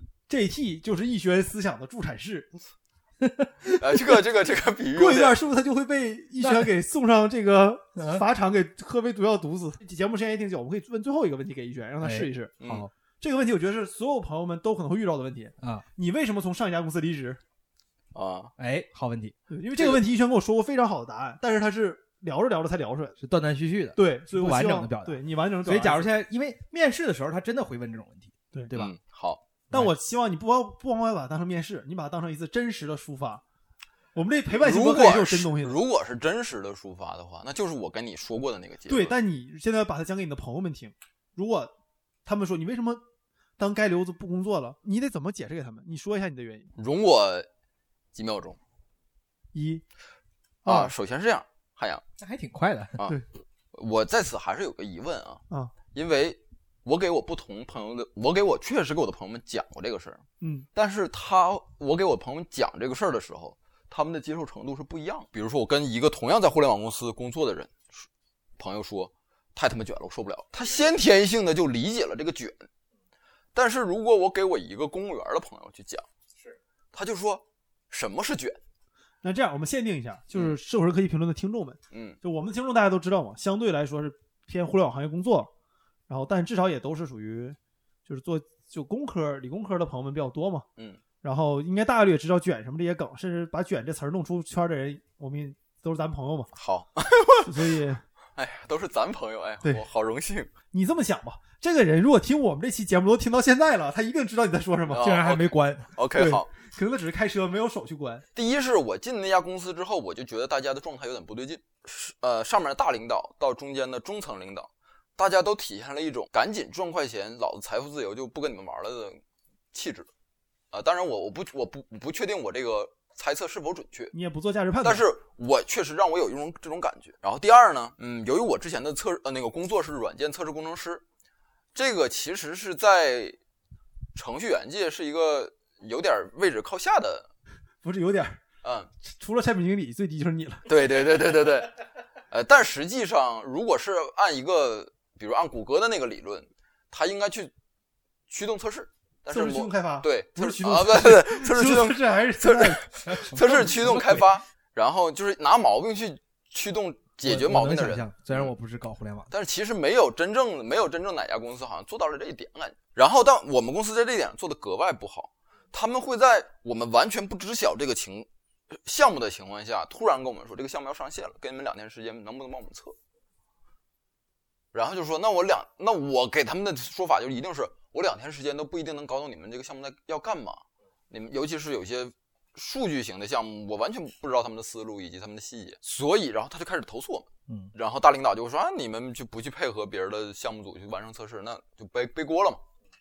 ，GT 就是易轩思想的助产士。 这个比喻过一段是不是他就会被易轩给送上这个法场，给喝杯毒药毒死？节目时间也挺久，我们可以问最后一个问题给易轩，让他试一试。 好， 这个问题我觉得是所有朋友们都可能会遇到的问题啊。 你为什么从上一家公司离职？ 好问题。 因为这个问题易轩跟我说过非常好的答案，但是他是聊着聊着才聊出来， 是断断续续的。 对，所以不完整的表达。 对你完整的表达。所以假如现在因为面试的时候，他真的会问这种问题，对吧？ 好。 但我希望你不光把它当成面试，你把它当成一次真实的抒发。我们这陪伴型播客也是有真东西的。 如果是真实的抒发的话，那就是我跟你说过的那个结论。 对，但你现在把它讲给你的朋友们听，如果他们说你为什么当街溜子不工作了，你得怎么解释给他们？你说一下你的原因。 容我几秒钟。首先是这样，汉阳， 那还挺快的啊。对，我在此还是有个疑问啊，因为我给我不同朋友的，我确实给我的朋友们讲过这个事儿，但是我给我朋友们讲这个事儿的时候，他们的接受程度是不一样的。比如说，我跟一个同样在互联网公司工作的人朋友说，太他妈卷了，我受不了。他先天性的就理解了这个卷，但是如果我给我一个公务员的朋友去讲，他就说什么是卷。 那这样我们限定一下，就是社会人科技评论的听众们，就我们的听众大家都知道嘛，相对来说是偏互联网行业工作。然后，但至少也都是属于，就是就工科、理工科的朋友们比较多嘛。然后应该大概率也知道卷什么这些梗，甚至把卷这词儿弄出圈的人，我们都是咱朋友嘛。 好， 所以， 哎呀，都是咱朋友，我好荣幸。 你这么想吧，这个人如果听我们这期节目都听到现在了，他一定知道你在说什么， 竟然还没关。 OK， 好， 可能他只是开车没有手去关。 第一是我进那家公司之后，我就觉得大家的状态有点不对劲。上面的大领导到中间的中层领导。大家都体现了一种赶紧赚快钱，老子财富自由就不跟你们玩了的气质。当然我不确定我这个猜测是否准确， 你也不做价值判断， 但是我确实让我有这种感觉。然后第二呢，由于我之前的那个工作是软件测试工程师，这个其实是在程序员界是一个有点位置靠下的， 不是有点除了产品经理最低就是你了。 对，但实际上如果是按一个比如按谷歌的那个理论，它应该去驱动测试，但是驱动开发， 对， 不是驱动测试驱动这还是测试驱动开发，然后就是拿毛病去驱动解决毛病的人。 虽然我不是搞互联网， 但是其实没有真正哪家公司好像做到了这一点感觉。然后但我们公司在这一点做的格外不好，他们会在我们完全不知晓这个项目的情况下，突然跟我们说这个项目要上线了，给你们2天时间，能不能帮我们测？然后就说那我给他们的说法就一定是我2天时间都不一定能搞懂你们这个项目要干嘛。你们尤其是有些数据型的项目，我完全不知道他们的思路以及他们的细节，所以然后他就开始投诉我们。然后大领导就会说你们就不去配合别人的项目组去完成测试，那就背锅了嘛。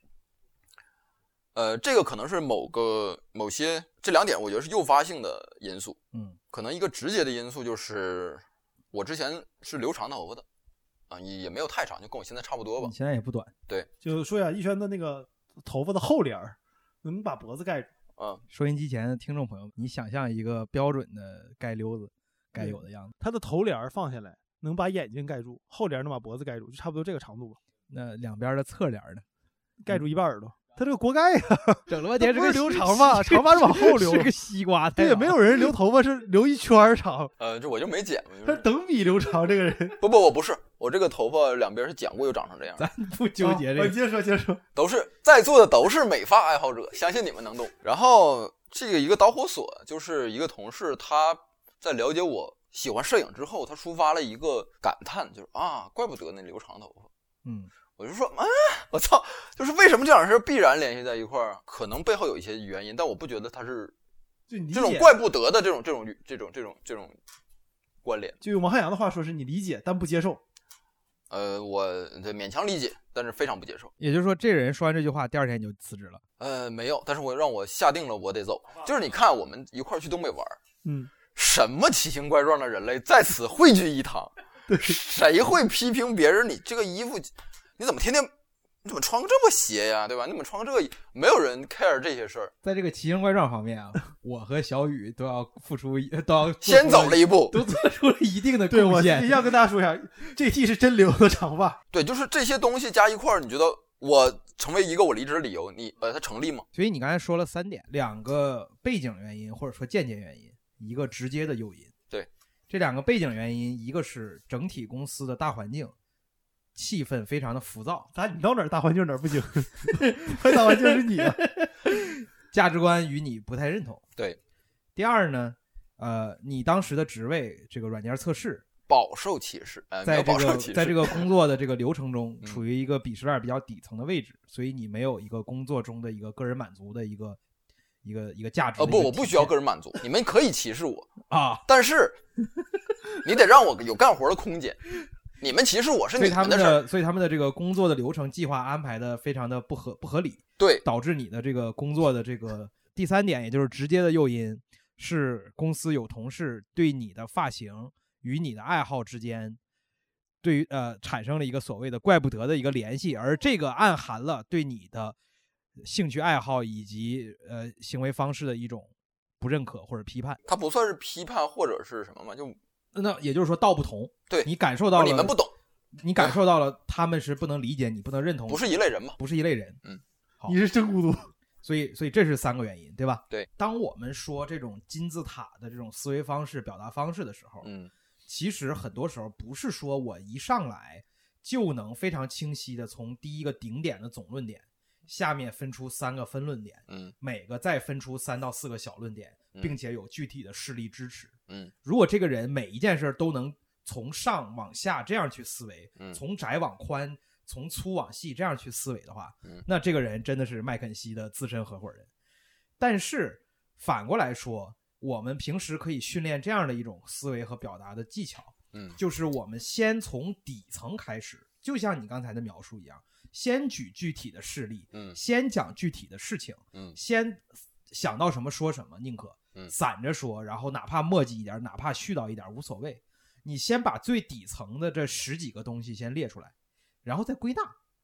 这个可能是某些这2点，我觉得是诱发性的因素。可能一个直接的因素就是我之前是留长头发的也没有太长，就跟我现在差不多吧。 你现在也不短。 对， 就是说呀，逸轩的那个头发的后帘能把脖子盖住。 收音机前的听众朋友，你想象一个标准的盖溜子该有的样子。 他的头帘放下来能把眼睛盖住，后帘能把脖子盖住，就差不多这个长度吧。 那两边的侧帘呢？ 盖住一半耳朵。他这个锅盖呀， 整了半天不是留长发，长发是往后留， 是个西瓜。 对，也没有人留头发是留一圈长。 这我就没剪过。 他等比留长，这个人。 我不是，我这个头发两边是剪过，又长成这样。 咱不纠结这个。 接着说。 都是在座的都是美发爱好者，相信你们能懂。然后这个一个导火索就是一个同事，他在了解我喜欢摄影之后，他抒发了一个感叹，就是怪不得那留长头发。我就说我操，就是为什么这两件事必然联系在一块儿？可能背后有一些原因，但我不觉得它是这种怪不得的这种关联。 就用王汉阳的话说，是你理解但不接受。 我勉强理解，但是非常不接受。 也就是说，这个人说完这句话，第2天你就辞职了？ 没有，但是让我下定了我得走。就是你看，我们一块儿去东北玩，什么奇形怪状的人类在此汇聚一堂，谁会批评别人？你这个衣服。你怎么你怎么穿个这么邪呀，对吧？你怎么穿个这个？没有人 care 这些事儿。 在这个奇形怪状方面我和小雨都要先走了一步， 都做出了一定的贡献。 对，我要跟大家说一下，这 T 是真留的长发。 对，就是这些东西加一块儿，你觉得我成为一个我离职的理由，它成立吗？ 所以你刚才说了3点，2个背景原因或者说间接原因，一个直接的诱因。 对， 这2个背景原因，一个是整体公司的大环境。气氛非常的浮躁， 你到哪儿大环境哪儿不行，大环境是你啊， 价值观与你不太认同。 对， 第2呢，你当时的职位这个软件测试饱受歧视， 在这个工作的这个流程中，处于一个鄙视链比较底层的位置，所以你没有一个工作中的一个个人满足的一个价值。 我不需要个人满足，你们可以歧视我但是你得让我有干活的空间。你们歧视我是你们的事儿， 所以他们的这个工作的流程计划安排的非常的不合理， 对， 导致你的这个工作的这个第3点，也就是直接的诱因，是公司有同事对你的发型与你的爱好之间，对于产生了一个所谓的怪不得的一个联系，而这个暗含了对你的兴趣爱好以及行为方式的一种不认可或者批判。 它不算是批判或者是什么嘛，就。 那也就是说道不同， 对， 你感受到了， 你们不懂， 你感受到了他们是不能理解你，不能认同， 不是一类人嘛， 不是一类人。 好，你是真孤独。 所以这是3个原因，对吧？ 对。 当我们说这种金字塔的这种思维方式、表达方式的时候，其实很多时候不是说我一上来就能非常清晰的从第一个顶点的总论点，下面分出3个分论点，每个再分出3到4个小论点，并且有具体的事例支持。如果这个人每一件事都能从上往下这样去思维，从窄往宽，从粗往细这样去思维的话，那这个人真的是麦肯锡的资深合伙人。但是反过来说，我们平时可以训练这样的一种思维和表达的技巧，就是我们先从底层开始，就像你刚才的描述一样，先举具体的事例，先讲具体的事情，先想到什么说什么，宁可散着说，然后哪怕墨迹一点，哪怕絮叨一点无所谓，你先把最底层的这10几个东西先列出来，然后再归纳，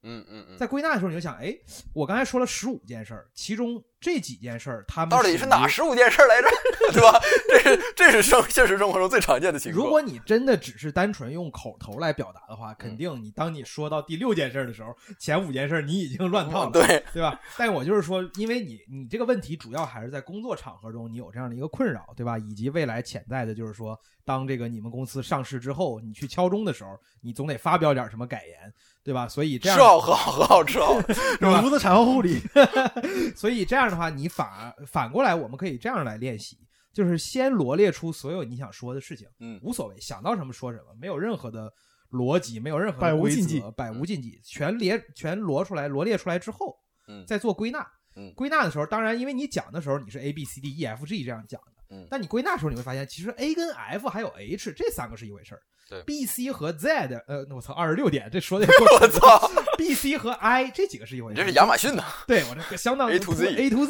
在归纳的时候你就想，哎，我刚才说了15件事儿，其中这几件事儿他们到底是哪15件事来着？对吧？这是现实生活中最常见的情况。 如果你真的只是单纯用口头来表达的话，肯定当你说到第6件事的时候，前5件事你已经乱套了，对吧？但我就是说，因为你这个问题主要还是在工作场合中你有这样的一个困扰，对吧？以及未来潜在的就是说，当这个你们公司上市之后，你去敲钟的时候，你总得发表点什么改言，对吧？所以这样吃好喝好喝好吃好， 有炉子产后护理。 所以这样的话，你反过来，我们可以这样来练习。就是先罗列出所有你想说的事情，无所谓，想到什么说什么，没有任何的逻辑，没有任何的规则，百无禁忌，全罗列出来之后，再做归纳。归纳的时候，当然因为你讲的时候你是 A B C D E F G 这样讲的，但你归纳的时候你会发现，其实 A 跟 F 还有 H 这3个是一回事儿。 对 ，B C 和 Z， 我操，26点，这说的也过分了。我操 ，B C 和 I 这几个是一回事。 这是亚马逊的。 对，我这个相当 A to Z A to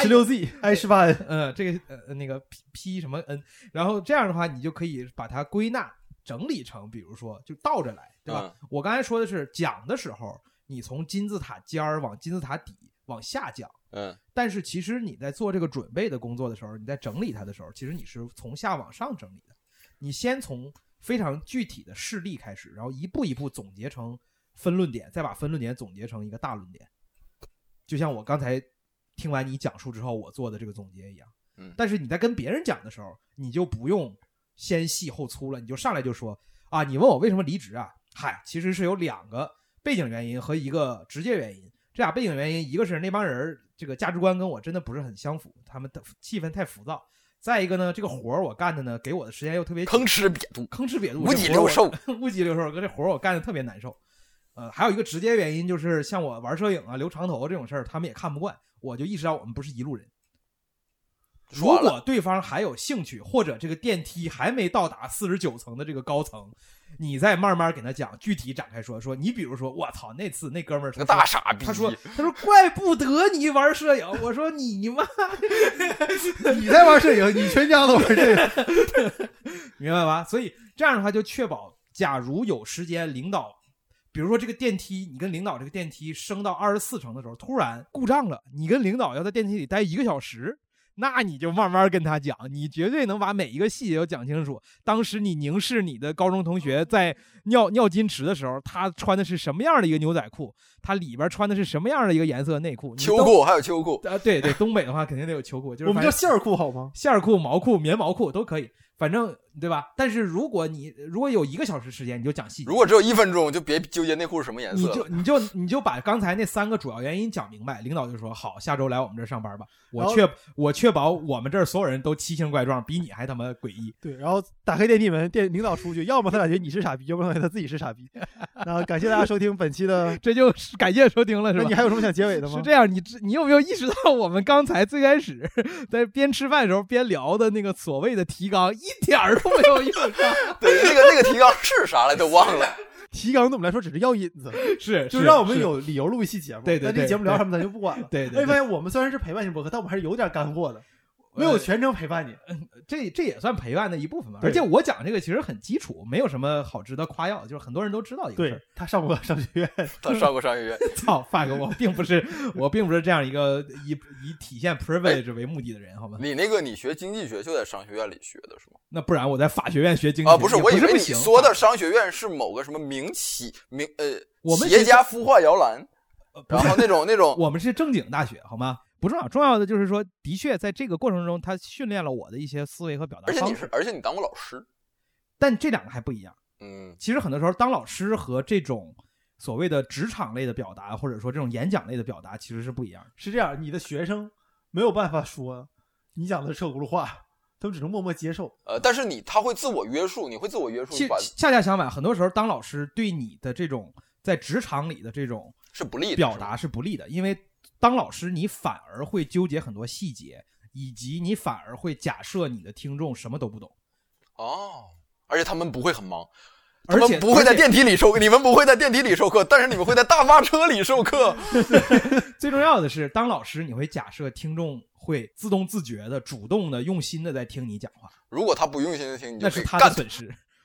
Z，A16Z，I18N， 这个那个 P 什么 N， 然后这样的话，你就可以把它归纳整理成，比如说就倒着来，对吧？我刚才说的是讲的时候，你从金字塔尖儿往金字塔底往下讲。但是其实你在做这个准备的工作的时候，你在整理它的时候，其实你是从下往上整理的。你先从非常具体的事例开始，然后一步一步总结成分论点，再把分论点总结成一个大论点。就像我刚才听完你讲述之后我做的这个总结一样。但是你在跟别人讲的时候，你就不用先细后粗了，你就上来就说啊，你问我为什么离职啊？嗨，其实是有2个背景原因和一个直接原因。这俩背景原因，一个是那帮人这个价值观跟我真的不是很相符，他们的气氛太浮躁。再一个呢，这个活我干的呢，给我的时间又特别吭哧瘪肚， 无鸡六兽， 无鸡六兽，这活我干的特别难受。还有一个直接原因就是，像我玩摄影啊、留长头这种事儿，他们也看不惯，我就意识到我们不是一路人。如果对方还有兴趣，或者这个电梯还没到达49层的这个高层，你再慢慢给他讲，具体展开说。你比如说，我操，那次那哥们儿个大傻逼， 他说怪不得你玩摄影。我说你妈， 你在玩摄影，你全家都玩摄影， 明白吧？所以这样的话就确保，假如有时间，领导。比如说这个电梯，你跟领导这个电梯升到24层的时候，突然故障了，你跟领导要在电梯里待1个小时。那你就慢慢跟他讲，你绝对能把每一个细节都讲清楚。当时你凝视你的高中同学在尿金池的时候，他穿的是什么样的一个牛仔裤，他里边穿的是什么样的一个颜色的内裤， 秋裤还有秋裤对，东北的话肯定得有秋裤，就是我们叫线儿裤好吗？ 线儿裤、毛裤、棉毛裤都可以，反正对吧？但是如果有1个小时时间，你就讲细节；如果只有1分钟，就别纠结内裤是什么颜色。 你就把刚才那3个主要原因讲明白，领导就说好，下周来我们这儿上班吧。我确保我们这儿所有人都奇形怪状，比你还他妈诡异。 对，然后打开电梯门，领导出去，要么他感觉你是傻逼，要么他自己是傻逼。那感谢大家收听本期的， 这就是感谢收听了，是吧？ 那你还有什么想结尾的吗？ 是这样，你有没有意识到我们刚才最开始在边吃饭的时候边聊的那个所谓的提纲一点儿都没有用上？ 对，那个提纲是啥来都忘了。 提纲对我们来说只是药引子， 就让我们有理由录一期节目。 对，但这节目聊什么咱就不管了。 对， 发现我们虽然是陪伴型博客，但我们还是有点干货的。没有全程陪伴你， 这也算陪伴的一部分吧。而且我讲这个其实很基础，没有什么好值得夸耀，就是很多人都知道一个事儿。 他上过商学院， 他上过商学院。 操 fuck， 我并不是这样一个以体现 privilege 为目的的人，好吗？ 你学经济学就在商学院里学的是吗？ 那不然我在法学院学经济学不是，我以为你说的商学院是某个什么企业家孵化摇篮，然后那种我们是正经大学，好吗？不重要，重要的就是说，的确在这个过程中，他训练了我的一些思维和表达方式。 而且你当过老师， 但这2个还不一样。其实很多时候当老师和这种所谓的职场类的表达，或者说这种演讲类的表达，其实是不一样的。 是这样，你的学生没有办法说你讲的车轱辘话，他们只能默默接受。 但是他会自我约束，你会自我约束。 恰恰相反，很多时候当老师对你的这种在职场里的这种是不利的表达是不利的，因为当老师你反而会纠结很多细节，以及你反而会假设你的听众什么都不懂。 而且他们不会很忙，他们不会在电梯里授课，你们不会在电梯里授课，但是你们会在大巴车里授课。 最重要的是，当老师你会假设听众会自动自觉的、主动的、用心的在听你讲话。 如果他不用心的听，你就那是他的损失。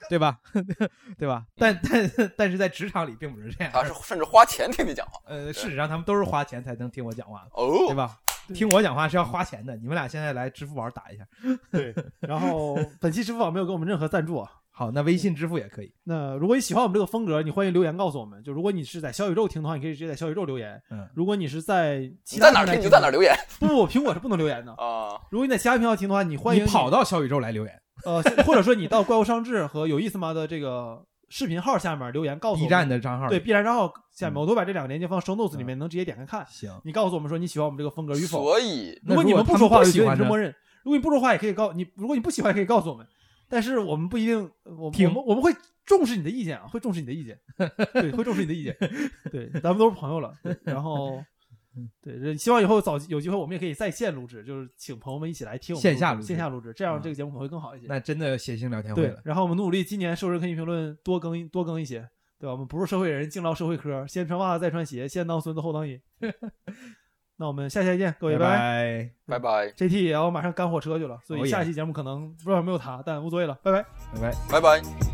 对吧？对吧？但是在职场里并不是这样， 他是甚至花钱听你讲话。 事实上他们都是花钱才能听我讲话的， 哦， 对吧？听我讲话是要花钱的，你们俩现在来支付宝打一下。 对，然后本期支付宝没有给我们任何赞助啊。 好，那微信支付也可以。 那如果你喜欢我们这个风格，你欢迎留言告诉我们。就如果你是在小宇宙听的话，你可以直接在小宇宙留言。如果你是在其他你在哪儿听你就在哪儿留言。 不，苹果是不能留言的啊。 如果你在其他频道听的话，你欢迎你跑到小宇宙来留言。 或者说你到怪物商志和有意思吗的这个视频号下面留言告诉我们 B 站的账号， 对 B 站账号下面，我都把这两个链接放 show notes 里面，能直接点开看。 行， 你告诉我们说你喜欢我们这个风格与否。 所以， 如果你们不说话，我觉得你是默认；如果你不说话，也可以告你；如果你不喜欢，也可以告诉我们。但是我们不一定，我们会重视你的意见啊，会重视你的意见，对，会重视你的意见。对，咱们都是朋友了。然后，对，希望以后有机会，我们也可以在线录制，就是请朋友们一起来听我们线下录制，这样这个节目可能会更好一些。 那真的谐星聊天会了。 对，然后我们努力今年收视科技评论多更一些，对吧？我们不是社会人，净唠社会科，先穿袜子再穿鞋，先当孙子后当爷。那我们下期再见，各位， 拜拜拜。 JT 也要马上赶火车去了，所以下期节目可能不知道有没有他，但无所谓了，拜拜， 拜拜， 拜拜。